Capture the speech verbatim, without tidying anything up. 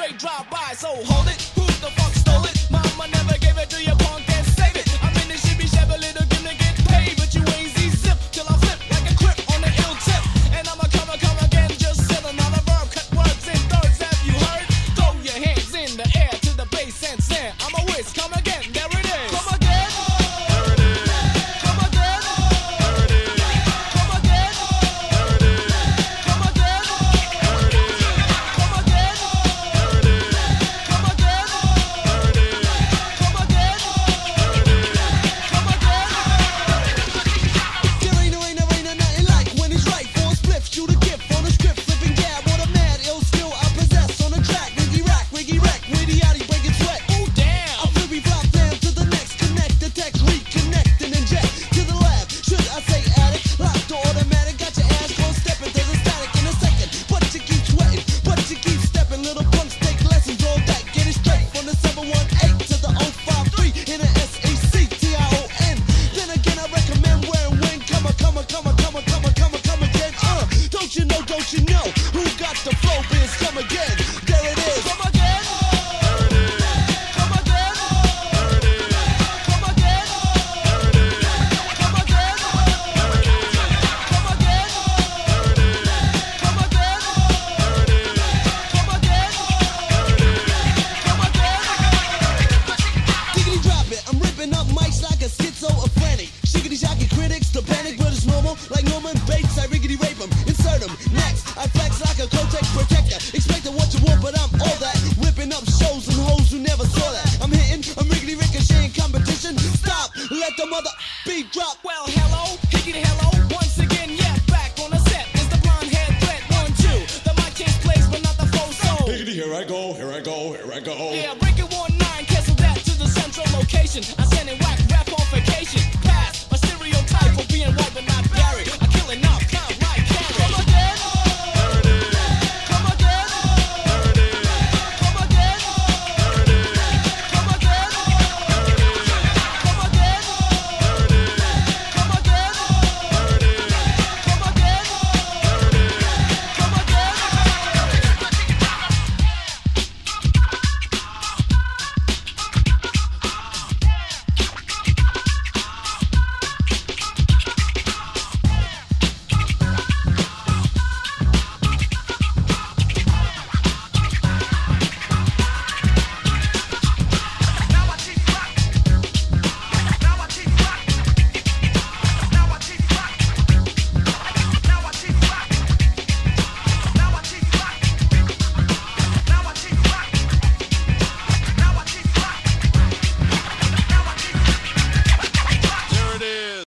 straight drive by. So hold it, who the fuck stole it? Mama never gave it to you, punk, and save it. I'm in the shibby shabba little gonna get paid, but you ain't Z-zip till I flip like a crip on the ill tip. And I'ma come, come again, just sit another verb, cut words in thirds. Have you heard? Throw your hands in the air to the bass and snare. I'm a whiz, come again, there it is. Come again. There it is. Come again. There it is. Come again. There it is. Come again. There it is. Come again. There it is. Come again. There it is. Come again. There it is. Come again. There ain't no, ain't no, ain't no nothing like when it's right. Four spliffs, shoot a gift on the script, flipping gab. What a mad ill skill I possess on the track. Wiggy rack, wiggy rack, witty yachty, breaking sweat. Ooh, damn. I'm flippy flop down to the next. Connect the text, reconnect and inject to the lab. Should I say addict? Lock the automatic, got your ass close, stepping to the static in a second. But you keep sweating, but you keep stepping. Little punks take lessons, all that. Get it straight from the seven one eight to the oh five three in the S A C T I O N. Then again, I recommend wearing wing. Come on, come on, come on, come on, come on, come on, come again. Uh, don't you know, don't you know who got the flow? Biz, come again. There it is. Come again. There it is. Come again. There it is. Come again. There it is. Come again. There it is. Come again. There it is. Come again. There it is. Come again. There it is. Come again. Diggity drop it. I'm ripping up mics like a schizo or frantic. Shiggity shocky critics, the panic, but it's normal. Like Norman Bates, I riggedy rape 'em, insert 'em. Next, I flex like a Kotex protector. Expecting what you want, but I'm all that. Whipping up shows and hoes who never saw that. I'm hitting, I'm riggedy ricocheting competition. Stop, let the mother beat drop. Well, hello, higgity hello. Once again, yeah, back on the set is the blonde head threat. One, two, the mic change plays, but not the faux soul. Higgity, here I go, here I go, here I go. Yeah, break it one nine, cancel that to the central location. I send it